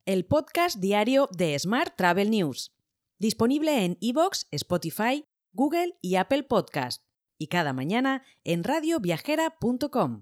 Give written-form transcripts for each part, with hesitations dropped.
el podcast diario de Smart Travel News, disponible en iVoox, Spotify, Google y Apple Podcast, y cada mañana en radioviajera.com.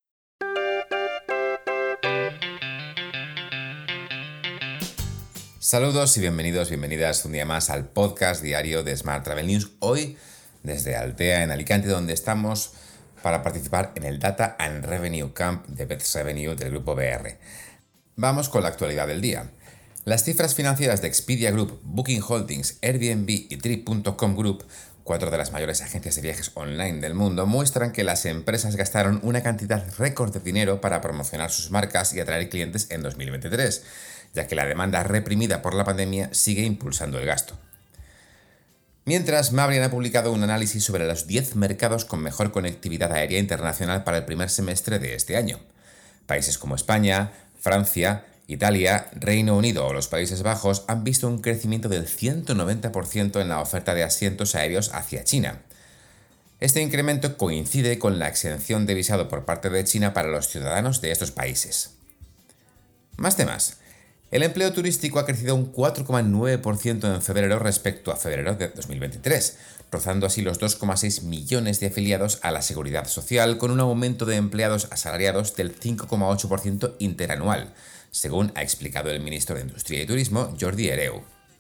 Saludos y bienvenidas un día más al podcast diario de Smart Travel News. Hoy desde Altea, en Alicante, donde estamos para participar en el Data and Revenue Camp de Best Revenue del grupo BR. Vamos con la actualidad del día. Las cifras financieras de Expedia Group, Booking Holdings, Airbnb y Trip.com Group, 4 de las mayores agencias de viajes online del mundo, muestran que las empresas gastaron una cantidad récord de dinero para promocionar sus marcas y atraer clientes en 2023, ya que la demanda reprimida por la pandemia sigue impulsando el gasto. Mientras, Mabrian ha publicado un análisis sobre los 10 mercados con mejor conectividad aérea internacional para el primer semestre de este año. Países como España, Francia, Italia, Reino Unido o los Países Bajos han visto un crecimiento del 190% en la oferta de asientos aéreos hacia China. Este incremento coincide con la exención de visado por parte de China para los ciudadanos de estos países. Más temas. El empleo turístico ha crecido un 4,9% en febrero respecto a febrero de 2023, rozando así los 2,6 millones de afiliados a la Seguridad Social, con un aumento de empleados asalariados del 5,8% interanual, según ha explicado el ministro de Industria y Turismo, Jordi Hereu.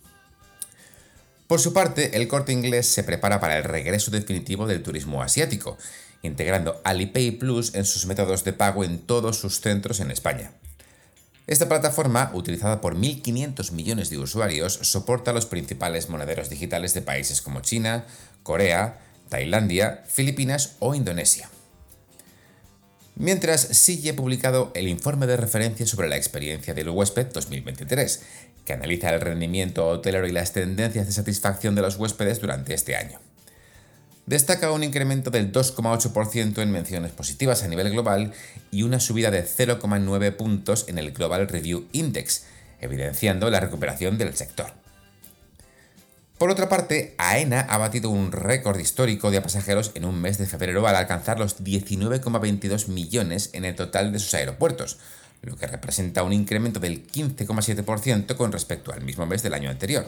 Por su parte, el Corte Inglés se prepara para el regreso definitivo del turismo asiático, integrando Alipay Plus en sus métodos de pago en todos sus centros en España. Esta plataforma, utilizada por 1.500 millones de usuarios, soporta los principales monederos digitales de países como China, Corea, Tailandia, Filipinas o Indonesia. Mientras, Sille ha publicado el informe de referencia sobre la experiencia del huésped 2023, que analiza el rendimiento hotelero y las tendencias de satisfacción de los huéspedes durante este año. Destaca un incremento del 2,8% en menciones positivas a nivel global y una subida de 0,9 puntos en el Global Review Index, evidenciando la recuperación del sector. Por otra parte, AENA ha batido un récord histórico de pasajeros en un mes de febrero al alcanzar los 19,22 millones en el total de sus aeropuertos, lo que representa un incremento del 15,7% con respecto al mismo mes del año anterior.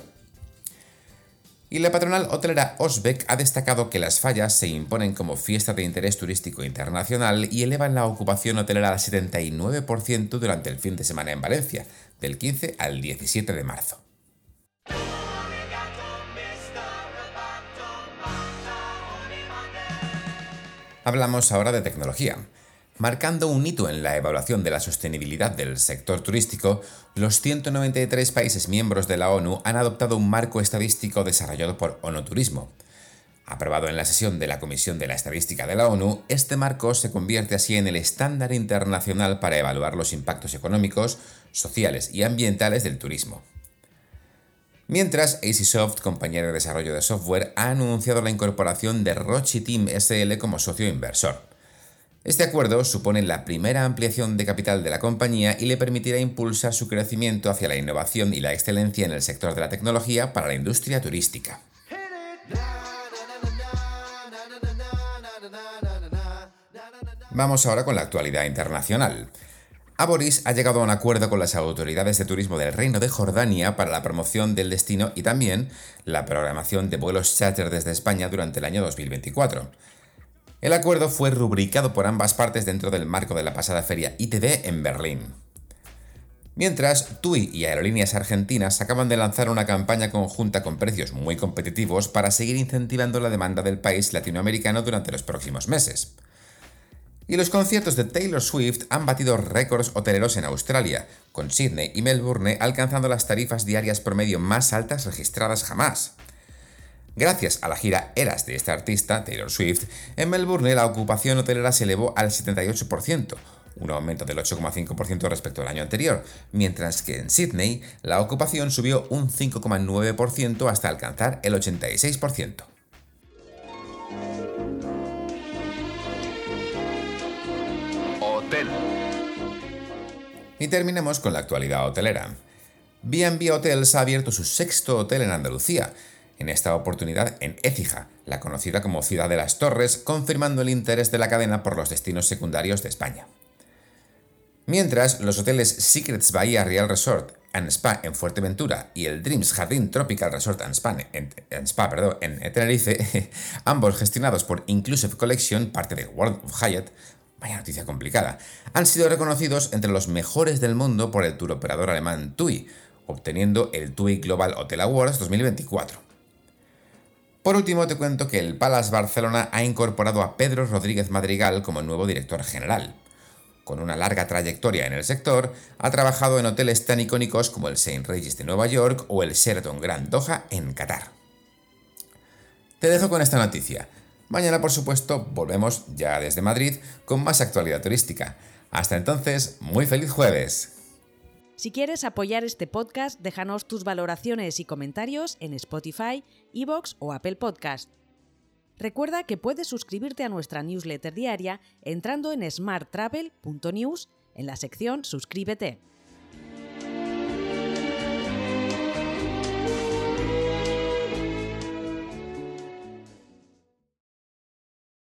Y la patronal hotelera Osbeck ha destacado que las fallas se imponen como fiesta de interés turístico internacional y elevan la ocupación hotelera al 79% durante el fin de semana en Valencia, del 15 al 17 de marzo. Hablamos ahora de tecnología. Marcando un hito en la evaluación de la sostenibilidad del sector turístico, los 193 países miembros de la ONU han adoptado un marco estadístico desarrollado por ONU Turismo. Aprobado en la sesión de la Comisión de la Estadística de la ONU, este marco se convierte así en el estándar internacional para evaluar los impactos económicos, sociales y ambientales del turismo. Mientras, Easysoft, compañía de desarrollo de software, ha anunciado la incorporación de Roche Team SL como socio inversor. Este acuerdo supone la primera ampliación de capital de la compañía y le permitirá impulsar su crecimiento hacia la innovación y la excelencia en el sector de la tecnología para la industria turística. Vamos ahora con la actualidad internacional. Aboris ha llegado a un acuerdo con las autoridades de turismo del Reino de Jordania para la promoción del destino y también la programación de vuelos charter desde España durante el año 2024. El acuerdo fue rubricado por ambas partes dentro del marco de la pasada feria ITB en Berlín. Mientras, TUI y Aerolíneas Argentinas acaban de lanzar una campaña conjunta con precios muy competitivos para seguir incentivando la demanda del país latinoamericano durante los próximos meses. Y los conciertos de Taylor Swift han batido récords hoteleros en Australia, con Sydney y Melbourne alcanzando las tarifas diarias promedio más altas registradas jamás. Gracias a la gira Eras de esta artista, Taylor Swift, en Melbourne la ocupación hotelera se elevó al 78%, un aumento del 8,5% respecto al año anterior, mientras que en Sydney la ocupación subió un 5,9% hasta alcanzar el 86%. Hotel. Y terminemos con la actualidad hotelera. B&B Hotels ha abierto su 6º hotel en Andalucía, en esta oportunidad en Écija, la conocida como Ciudad de las Torres, confirmando el interés de la cadena por los destinos secundarios de España. Mientras, los hoteles Secrets Bahía Real Resort, and Spa en Fuerteventura y el Dreams Jardín Tropical Resort and Spa en Tenerife, ambos gestionados por Inclusive Collection, parte de World of Hyatt, vaya noticia complicada, han sido reconocidos entre los mejores del mundo por el touroperador alemán TUI, obteniendo el TUI Global Hotel Awards 2024. Por último, te cuento que el Palace Barcelona ha incorporado a Pedro Rodríguez Madrigal como nuevo director general. Con una larga trayectoria en el sector, ha trabajado en hoteles tan icónicos como el St. Regis de Nueva York o el Sheraton Grand Doha en Qatar. Te dejo con esta noticia. Mañana, por supuesto, volvemos ya desde Madrid con más actualidad turística. Hasta entonces, muy feliz jueves. Si quieres apoyar este podcast, déjanos tus valoraciones y comentarios en Spotify, iVoox o Apple Podcast. Recuerda que puedes suscribirte a nuestra newsletter diaria entrando en smarttravel.news en la sección Suscríbete.